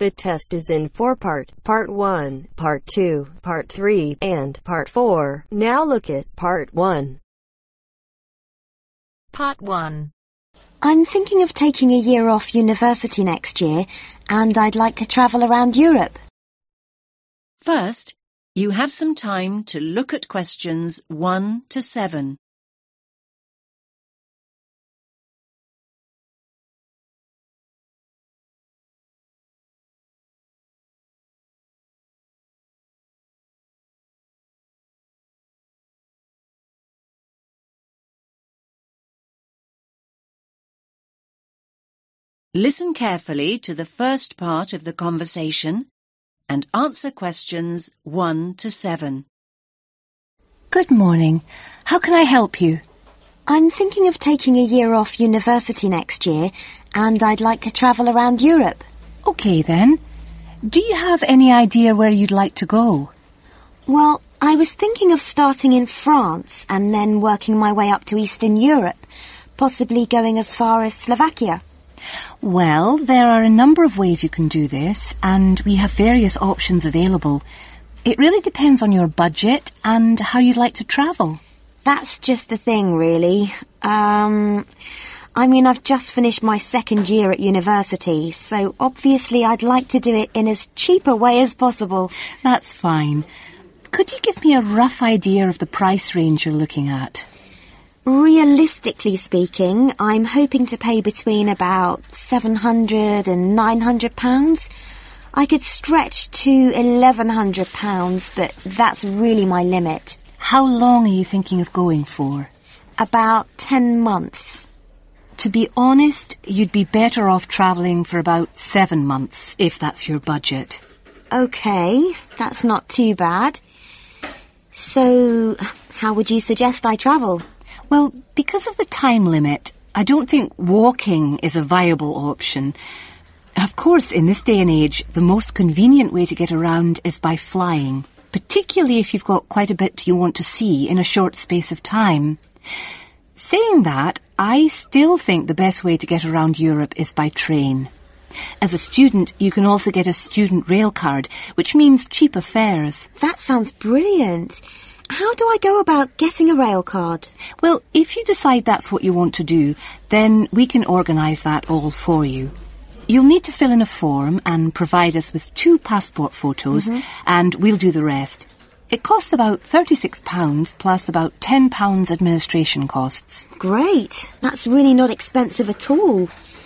The test is in 4 parts. Part 1, Part 2, Part 3, and Part 4. Now look at Part 1. Part 1. I'm thinking of taking a year off university next year, and I'd like to travel around Europe. First, you have some time to look at questions 1 to 7. Listen carefully to the first part of the conversation and answer questions 1 to 7. Good morning. How can I help you? I'm thinking of taking a year off university next year, and I'd like to travel around Europe. Okay then. Do you have any idea where you'd like to go? Well, I was thinking of starting in France and then working my way up to Eastern Europe, possibly going as far as Slovakia. Well, there are a number of ways you can do this, and we have various options available. It really depends on your budget and how you'd like to travel. That's just the thing, really. I've just finished my second year at university, so obviously I'd like to do it in as cheap a way as possible. That's fine. Could you give me a rough idea of the price range you're looking at? Realistically speaking, I'm hoping to pay between about £700 and £900. I could stretch to £1,100, but that's really my limit. How long are you thinking of going for? About 10 months. To be honest, you'd be better off travelling for about 7 months, if that's your budget. Okay, that's not too bad. So, how would you suggest I travel? Well, because of the time limit, I don't think walking is a viable option. Of course, in this day and age, the most convenient way to get around is by flying, particularly if you've got quite a bit you want to see in a short space of time. Saying that, I still think the best way to get around Europe is by train. As a student, you can also get a student rail card, which means cheaper fares. That sounds brilliant. How do I go about getting a rail card? Well, if you decide that's what you want to do, then we can organise that all for you. You'll need to fill in a form and provide us with 2 passport photos, and we'll do the rest. It costs about £36 plus about £10 administration costs. Great. That's really not expensive at all.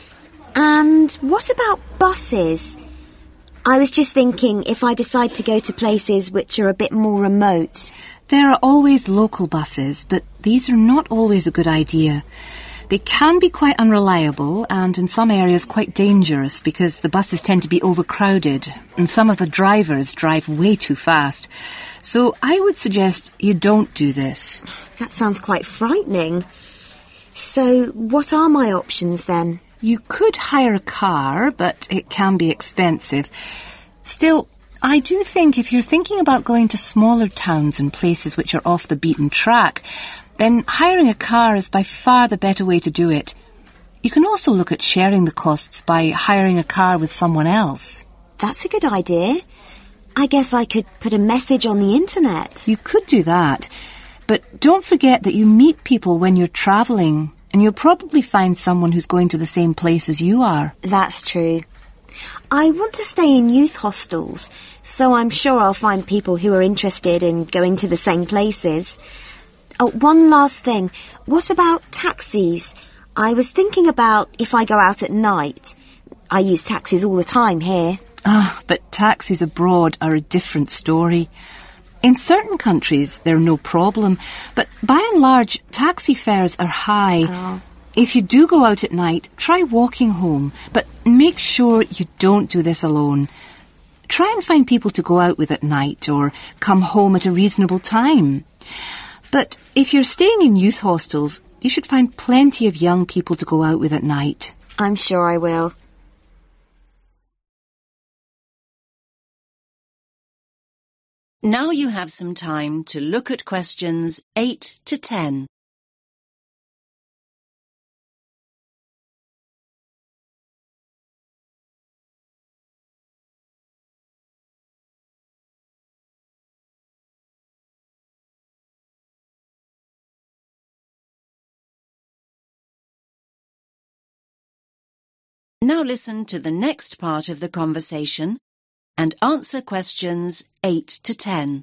And what about buses? I was just thinking if I decide to go to places which are a bit more remote. There are always local buses, but these are not always a good idea. They can be quite unreliable and in some areas quite dangerous because the buses tend to be overcrowded and some of the drivers drive way too fast. So I would suggest you don't do this. That sounds quite frightening. So what are my options then? You could hire a car, but it can be expensive. Still, I do think if you're thinking about going to smaller towns and places which are off the beaten track, then hiring a car is by far the better way to do it. You can also look at sharing the costs by hiring a car with someone else. That's a good idea. I guess I could put a message on the internet. You could do that, but don't forget that you meet people when you're travelling, and you'll probably find someone who's going to the same place as you are. That's true. I want to stay in youth hostels, so I'm sure I'll find people who are interested in going to the same places. Oh, one last thing. What about taxis? I was thinking about if I go out at night. I use taxis all the time here. But taxis abroad are a different story. In certain countries, they're no problem, but by and large, taxi fares are high. Oh. If you do go out at night, try walking home, but make sure you don't do this alone. Try and find people to go out with at night or come home at a reasonable time. But if you're staying in youth hostels, you should find plenty of young people to go out with at night. I'm sure I will. Now you have some time to look at questions 8 to 10. Now listen to the next part of the conversation and answer questions 8 to 10.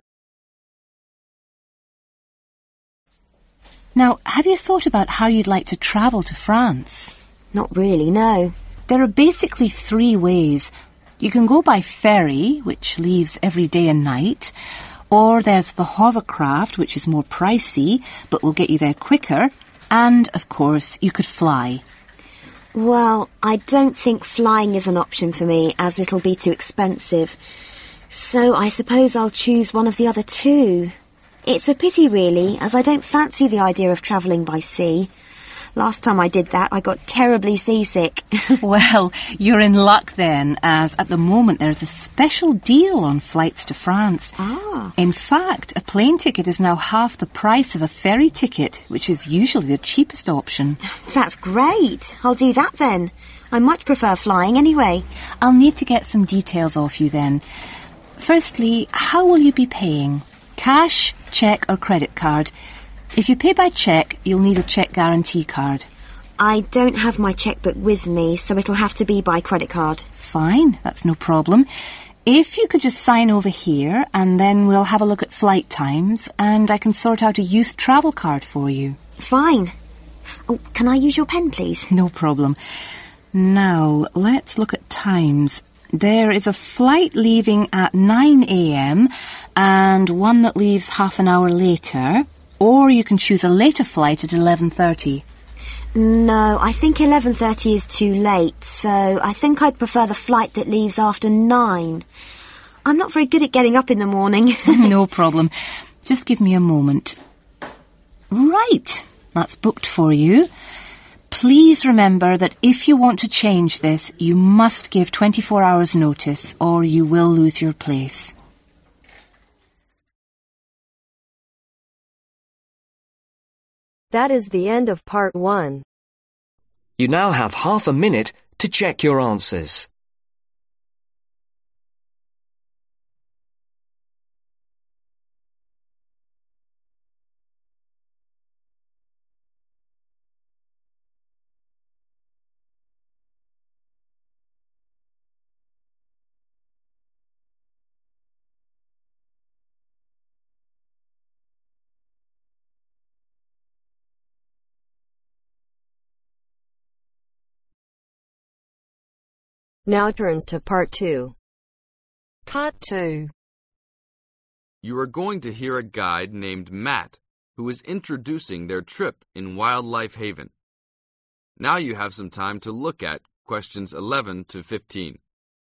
Now, have you thought about how you'd like to travel to France? Not really, no. There are basically 3 ways. You can go by ferry, which leaves every day and night, or there's the hovercraft, which is more pricey, but will get you there quicker, and, of course, you could fly. Well, I don't think flying is an option for me, as it'll be too expensive. So I suppose I'll choose one of the other 2. It's a pity, really, as I don't fancy the idea of travelling by sea. Last time I did that, I got terribly seasick. Well, you're in luck then, as at the moment there's a special deal on flights to France. Ah. In fact, a plane ticket is now half the price of a ferry ticket, which is usually the cheapest option. That's great. I'll do that then. I much prefer flying anyway. I'll need to get some details off you then. Firstly, how will you be paying? Cash, cheque or credit card? If you pay by cheque, you'll need a cheque guarantee card. I don't have my chequebook with me, so it'll have to be by credit card. Fine, that's no problem. If you could just sign over here, and then we'll have a look at flight times, and I can sort out a youth travel card for you. Fine. Oh, can I use your pen, please? No problem. Now, let's look at times. There is a flight leaving at 9 a.m. and one that leaves half an hour later. Or you can choose a later flight at 11:30. No, I think 11:30 is too late, so I think I'd prefer the flight that leaves after 9. I'm not very good at getting up in the morning. No problem. Just give me a moment. Right, that's booked for you. Please remember that if you want to change this, you must give 24 hours notice or you will lose your place. That is the end of part 1. You now have half a minute to check your answers. Now turns to part 2. Part 2. You are going to hear a guide named Matt, who is introducing their trip in Wildlife Haven. Now you have some time to look at questions 11 to 15.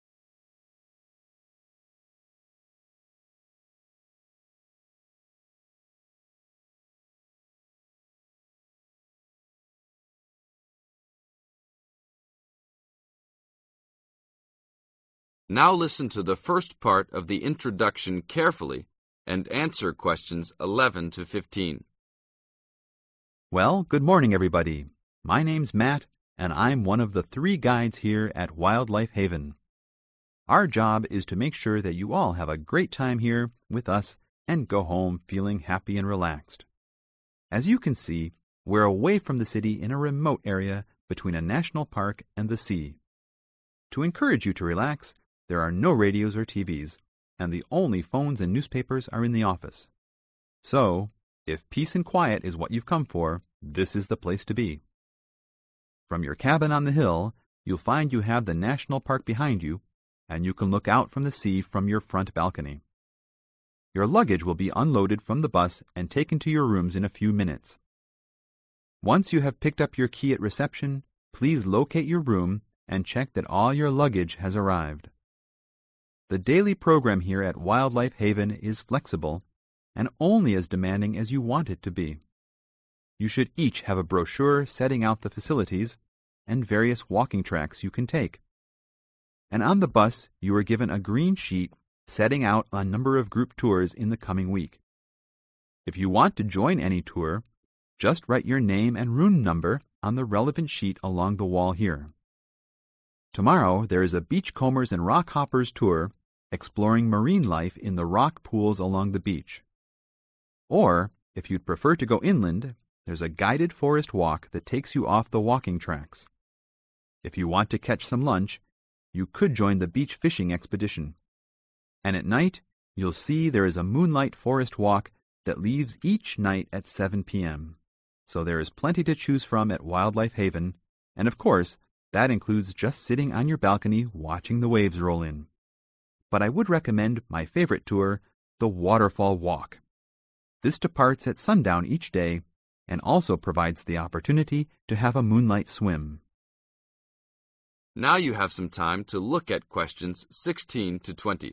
Now listen to the first part of the introduction carefully and answer questions 11 to 15. Well, good morning, everybody. My name's Matt, and I'm one of the 3 guides here at Wildlife Haven. Our job is to make sure that you all have a great time here with us and go home feeling happy and relaxed. As you can see, we're away from the city in a remote area between a national park and the sea. To encourage you to relax, there are no radios or TVs, and the only phones and newspapers are in the office. So, if peace and quiet is what you've come for, this is the place to be. From your cabin on the hill, you'll find you have the national park behind you, and you can look out from the sea from your front balcony. Your luggage will be unloaded from the bus and taken to your rooms in a few minutes. Once you have picked up your key at reception, please locate your room and check that all your luggage has arrived. The daily program here at Wildlife Haven is flexible and only as demanding as you want it to be. You should each have a brochure setting out the facilities and various walking tracks you can take. And on the bus, you are given a green sheet setting out a number of group tours in the coming week. If you want to join any tour, just write your name and room number on the relevant sheet along the wall here. Tomorrow, there is a Beachcombers and Rock Hoppers tour exploring marine life in the rock pools along the beach. Or, if you'd prefer to go inland, there's a guided forest walk that takes you off the walking tracks. If you want to catch some lunch, you could join the beach fishing expedition. And at night, you'll see there is a moonlight forest walk that leaves each night at 7 p.m. So there is plenty to choose from at Wildlife Haven, and of course, that includes just sitting on your balcony watching the waves roll in. But I would recommend my favorite tour, the Waterfall Walk. This departs at sundown each day and also provides the opportunity to have a moonlight swim. Now you have some time to look at questions 16 to 20.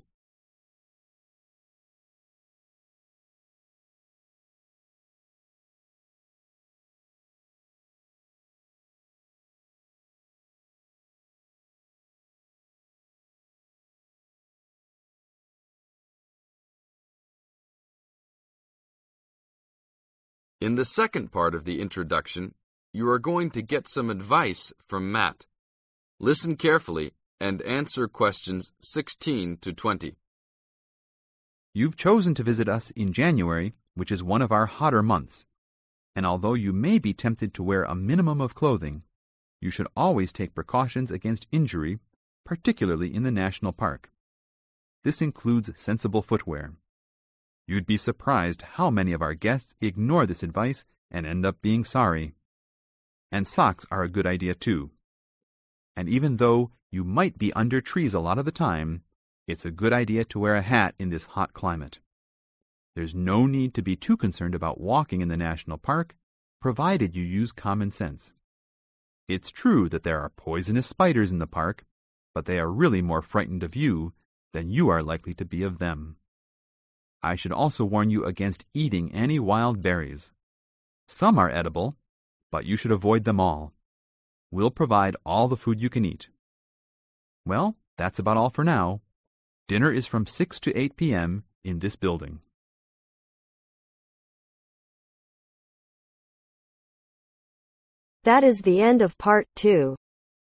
In the second part of the introduction, you are going to get some advice from Matt. Listen carefully and answer questions 16 to 20. You've chosen to visit us in January, which is one of our hotter months. And although you may be tempted to wear a minimum of clothing, you should always take precautions against injury, particularly in the national park. This includes sensible footwear. You'd be surprised how many of our guests ignore this advice and end up being sorry. And socks are a good idea too. And even though you might be under trees a lot of the time, it's a good idea to wear a hat in this hot climate. There's no need to be too concerned about walking in the national park, provided you use common sense. It's true that there are poisonous spiders in the park, but they are really more frightened of you than you are likely to be of them. I should also warn you against eating any wild berries. Some are edible, but you should avoid them all. We'll provide all the food you can eat. Well, that's about all for now. Dinner is from 6 to 8 p.m. in this building. That is the end of part 2.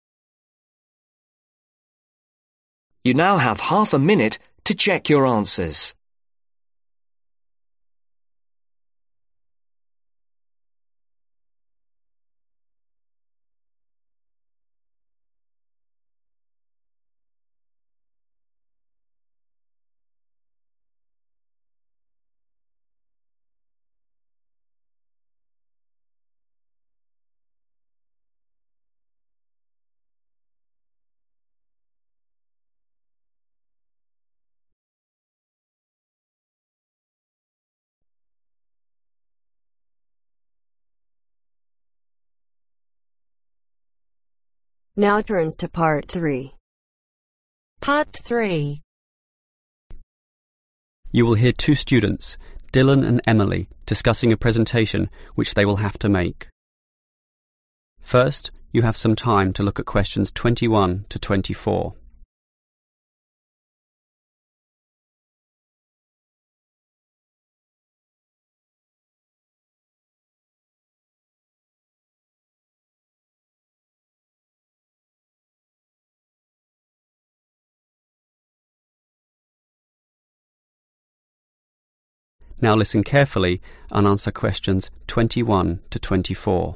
You now have half a minute to check your answers. Now turns to part 3. Part 3. You will hear two students, Dylan and Emily, discussing a presentation which they will have to make. First, you have some time to look at questions 21 to 24. Now listen carefully and answer questions 21 to 24.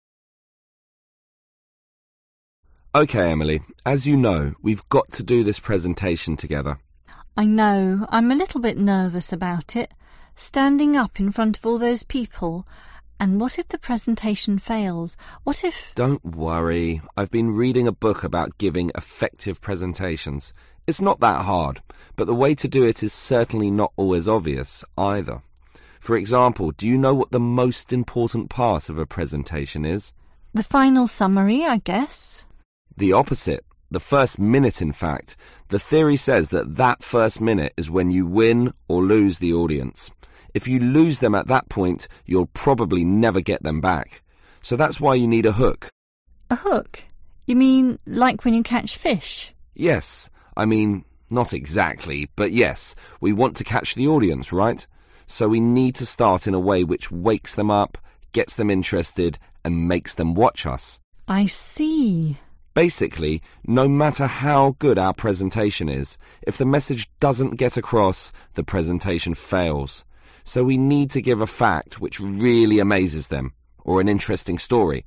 Okay, Emily, as you know, we've got to do this presentation together. I know. I'm a little bit nervous about it. Standing up in front of all those people. And what if the presentation fails? What if... Don't worry. I've been reading a book about giving effective presentations. It's not that hard, but the way to do it is certainly not always obvious either. For example, do you know what the most important part of a presentation is? The final summary, I guess. The opposite. The first minute, in fact. The theory says that first minute is when you win or lose the audience. If you lose them at that point, you'll probably never get them back. So that's why you need a hook. A hook? You mean like when you catch fish? Yes. I mean, not exactly, but yes, we want to catch the audience, right? So we need to start in a way which wakes them up, gets them interested, and makes them watch us. I see. Basically, no matter how good our presentation is, if the message doesn't get across, the presentation fails. So we need to give a fact which really amazes them, or an interesting story,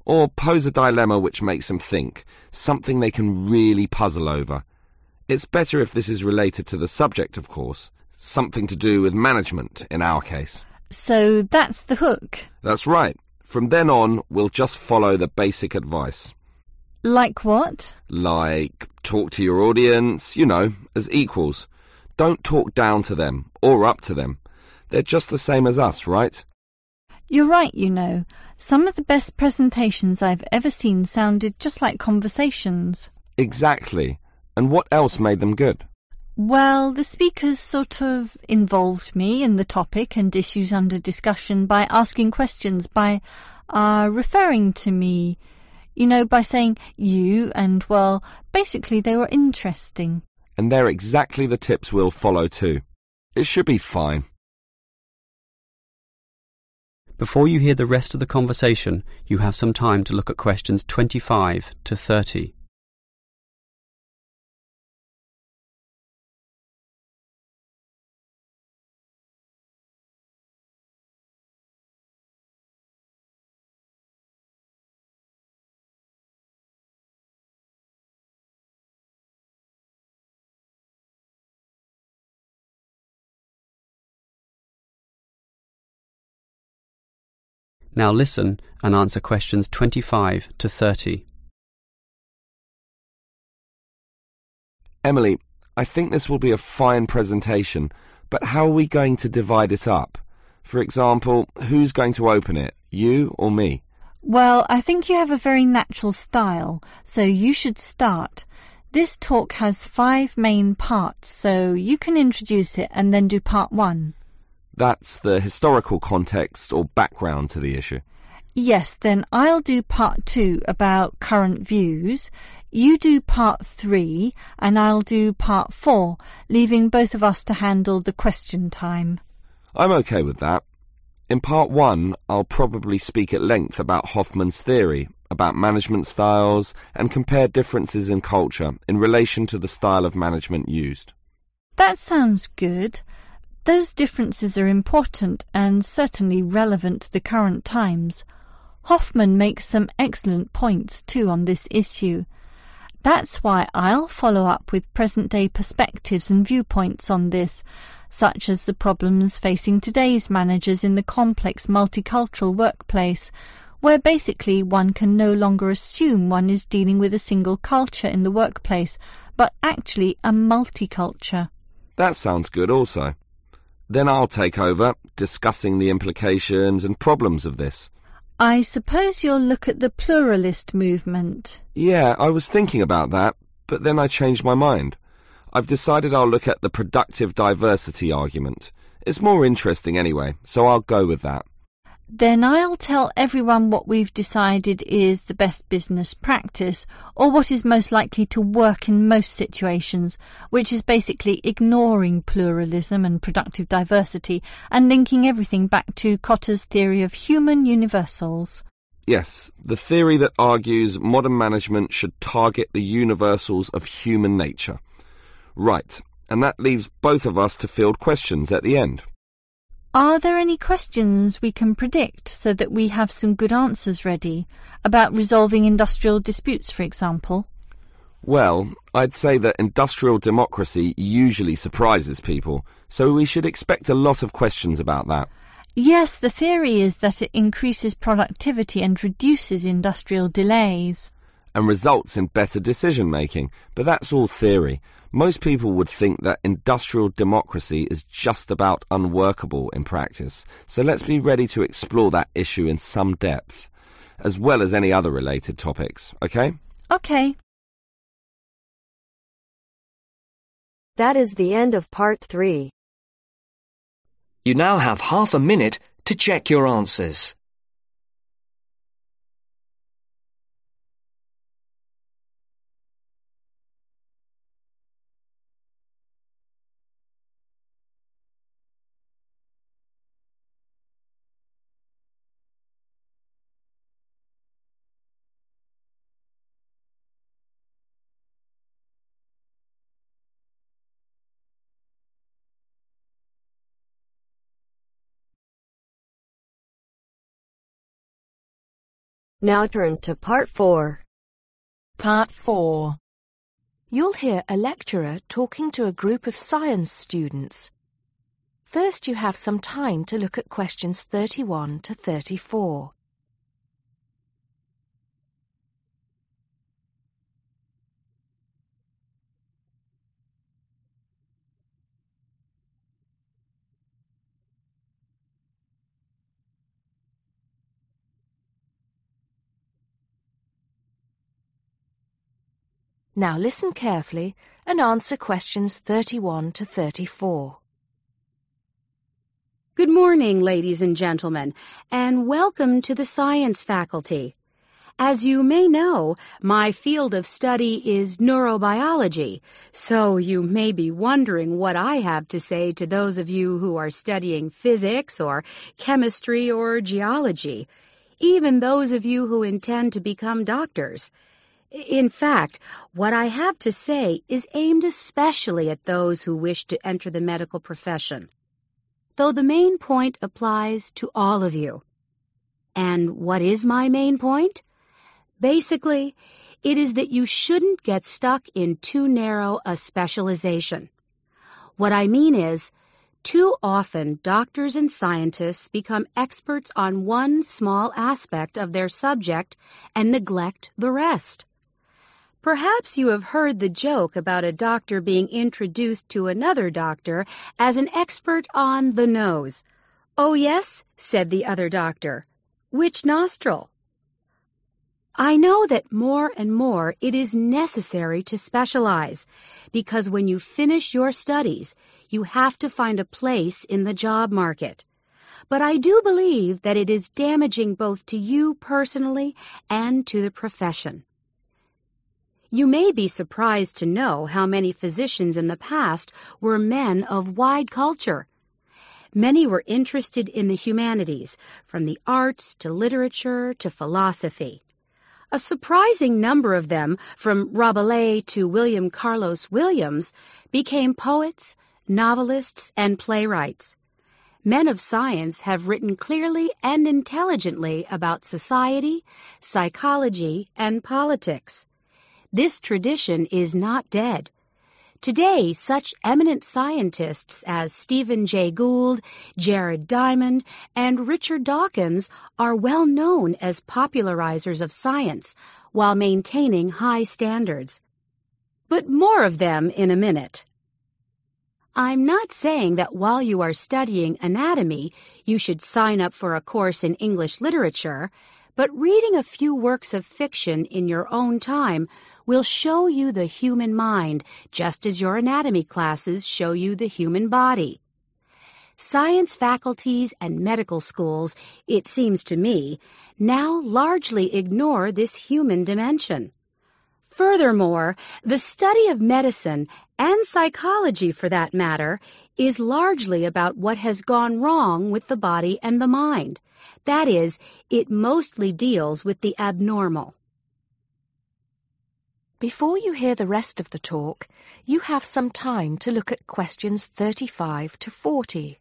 Or pose a dilemma which makes them think, something they can really puzzle over. It's better if this is related to the subject, of course. Something to do with management, in our case. So that's the hook. That's right. From then on, we'll just follow the basic advice. Like what? Like, talk to your audience, as equals. Don't talk down to them, or up to them. They're just the same as us, right? You're right, Some of the best presentations I've ever seen sounded just like conversations. Exactly. And what else made them good? Well, the speakers sort of involved me in the topic and issues under discussion by asking questions, by referring to me, by saying you, and, well, basically they were interesting. And they're exactly the tips we'll follow too. It should be fine. Before you hear the rest of the conversation, you have some time to look at questions 25 to 30. Now listen and answer questions 25 to 30. Emily, I think this will be a fine presentation, but how are we going to divide it up? For example, who's going to open it, you or me? Well, I think you have a very natural style, so you should start. This talk has 5 main parts, so you can introduce it and then do part 1. That's the historical context or background to the issue. Yes, then I'll do part 2 about current views. You do part 3 and I'll do part 4, leaving both of us to handle the question time. I'm okay with that. In part 1, I'll probably speak at length about Hoffman's theory, about management styles, and compare differences in culture in relation to the style of management used. That sounds good. Those differences are important and certainly relevant to the current times. Hoffman makes some excellent points too on this issue. That's why I'll follow up with present-day perspectives and viewpoints on this, such as the problems facing today's managers in the complex multicultural workplace, where basically one can no longer assume one is dealing with a single culture in the workplace, but actually a multiculture. That sounds good also. Then I'll take over, discussing the implications and problems of this. I suppose you'll look at the pluralist movement. Yeah, I was thinking about that, but then I changed my mind. I've decided I'll look at the productive diversity argument. It's more interesting anyway, so I'll go with that. Then I'll tell everyone what we've decided is the best business practice, or what is most likely to work in most situations, which is basically ignoring pluralism and productive diversity and linking everything back to Kotter's theory of human universals. Yes, the theory that argues modern management should target the universals of human nature. Right, and that leaves both of us to field questions at the end. Are there any questions we can predict so that we have some good answers ready? About resolving industrial disputes, for example? Well, I'd say that industrial democracy usually surprises people, so we should expect a lot of questions about that. Yes, the theory is that it increases productivity and reduces industrial delays. And results in better decision-making, but that's all theory. Most people would think that industrial democracy is just about unworkable in practice, so let's be ready to explore that issue in some depth, as well as any other related topics, okay? Okay. That is the end of part 3. You now have half a minute to check your answers. Now turns to Part 4. Part 4. You'll hear a lecturer talking to a group of science students. First, you have some time to look at questions 31 to 34. Now listen carefully and answer questions 31 to 34. Good morning, ladies and gentlemen, and welcome to the science faculty. As you may know, my field of study is neurobiology, so you may be wondering what I have to say to those of you who are studying physics or chemistry or geology, even those of you who intend to become doctors. In fact, what I have to say is aimed especially at those who wish to enter the medical profession, though the main point applies to all of you. And what is my main point? Basically, it is that you shouldn't get stuck in too narrow a specialization. What I mean is, too often doctors and scientists become experts on one small aspect of their subject and neglect the rest. Perhaps you have heard the joke about a doctor being introduced to another doctor as an expert on the nose. "Oh, yes," said the other doctor. "Which nostril?" I know that more and more it is necessary to specialize, because when you finish your studies, you have to find a place in the job market. But I do believe that it is damaging both to you personally and to the profession. You may be surprised to know how many physicians in the past were men of wide culture. Many were interested in the humanities, from the arts to literature to philosophy. A surprising number of them, from Rabelais to William Carlos Williams, became poets, novelists, and playwrights. Men of science have written clearly and intelligently about society, psychology, and politics. This tradition is not dead. Today, such eminent scientists as Stephen Jay Gould, Jared Diamond, and Richard Dawkins are well known as popularizers of science while maintaining high standards. But more of them in a minute. I'm not saying that while you are studying anatomy, you should sign up for a course in English literature, but reading a few works of fiction in your own time will show you the human mind, just as your anatomy classes show you the human body. Science faculties and medical schools, it seems to me, now largely ignore this human dimension. Furthermore, the study of medicine, and psychology for that matter, is largely about what has gone wrong with the body and the mind. That is, it mostly deals with the abnormal. Before you hear the rest of the talk, you have some time to look at questions 35 to 40.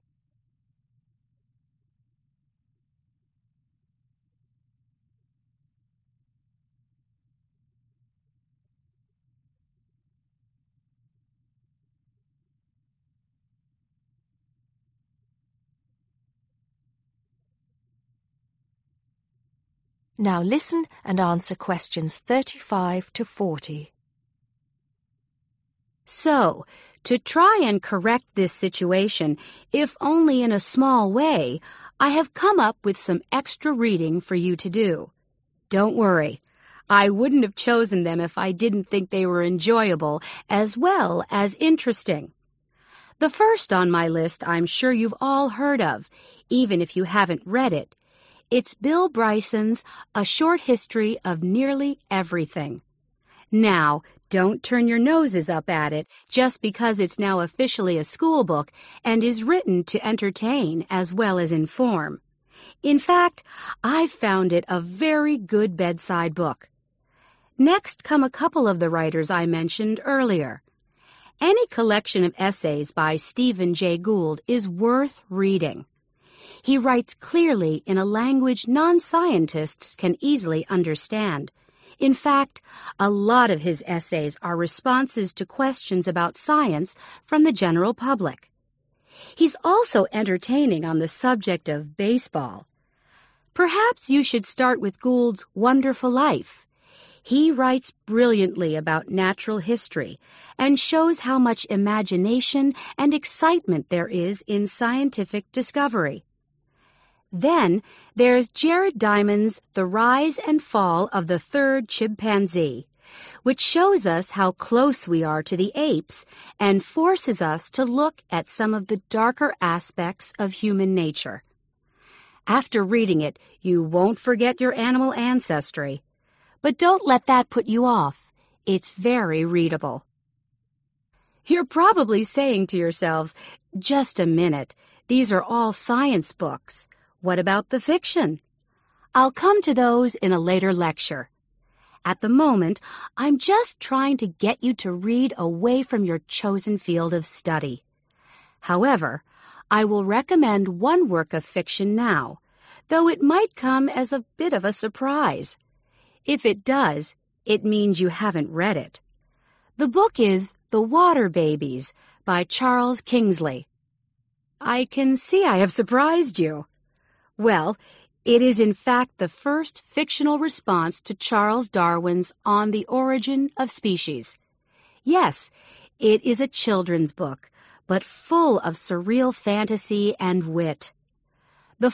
Now listen and answer questions 35 to 40. So, to try and correct this situation, if only in a small way, I have come up with some extra reading for you to do. Don't worry, I wouldn't have chosen them if I didn't think they were enjoyable as well as interesting. The first on my list I'm sure you've all heard of, even if you haven't read it. It's Bill Bryson's A Short History of Nearly Everything. Now, don't turn your noses up at it just because it's now officially a school book and is written to entertain as well as inform. In fact, I've found it a very good bedside book. Next come a couple of the writers I mentioned earlier. Any collection of essays by Stephen Jay Gould is worth reading. He writes clearly in a language non-scientists can easily understand. In fact, a lot of his essays are responses to questions about science from the general public. He's also entertaining on the subject of baseball. Perhaps you should start with Gould's Wonderful Life. He writes brilliantly about natural history and shows how much imagination and excitement there is in scientific discovery. Then there's Jared Diamond's The Rise and Fall of the Third Chimpanzee, which shows us how close we are to the apes and forces us to look at some of the darker aspects of human nature. After reading it, you won't forget your animal ancestry. But don't let that put you off. It's very readable. You're probably saying to yourselves, just a minute, these are all science books. What about the fiction? I'll come to those in a later lecture. At the moment, I'm just trying to get you to read away from your chosen field of study. However, I will recommend one work of fiction now, though it might come as a bit of a surprise. If it does, it means you haven't read it. The book is The Water Babies by Charles Kingsley. I can see I have surprised you. Well, it is in fact the first fictional response to Charles Darwin's On the Origin of Species. Yes, it is a children's book, but full of surreal fantasy and wit. The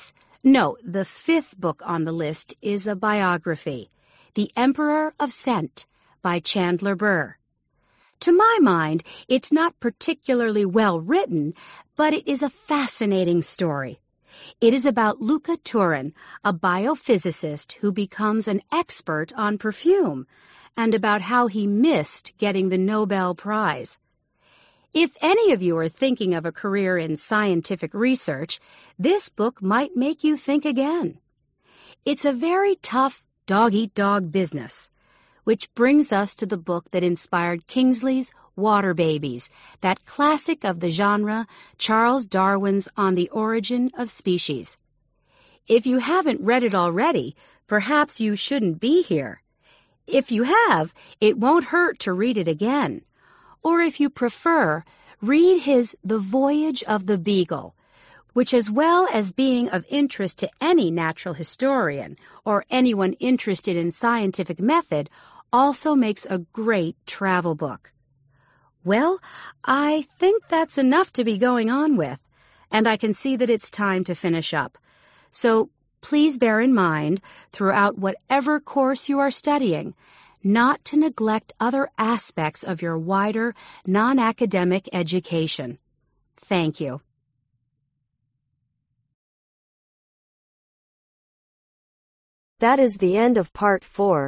fifth book on the list is a biography, The Emperor of Scent by Chandler Burr. To my mind, it's not particularly well written, but it is a fascinating story. It is about Luca Turin, a biophysicist who becomes an expert on perfume, and about how he missed getting the Nobel Prize. If any of you are thinking of a career in scientific research, this book might make you think again. It's a very tough dog-eat-dog business, which brings us to the book that inspired Kingsley's Water Babies, that classic of the genre, Charles Darwin's On the Origin of Species. If you haven't read it already, perhaps you shouldn't be here. If you have, it won't hurt to read it again. Or if you prefer, read his The Voyage of the Beagle, which, as well as being of interest to any natural historian or anyone interested in scientific method, also makes a great travel book. Well, I think that's enough to be going on with, and I can see that it's time to finish up. So please bear in mind, throughout whatever course you are studying, not to neglect other aspects of your wider, non-academic education. Thank you. That is the end of Part 4.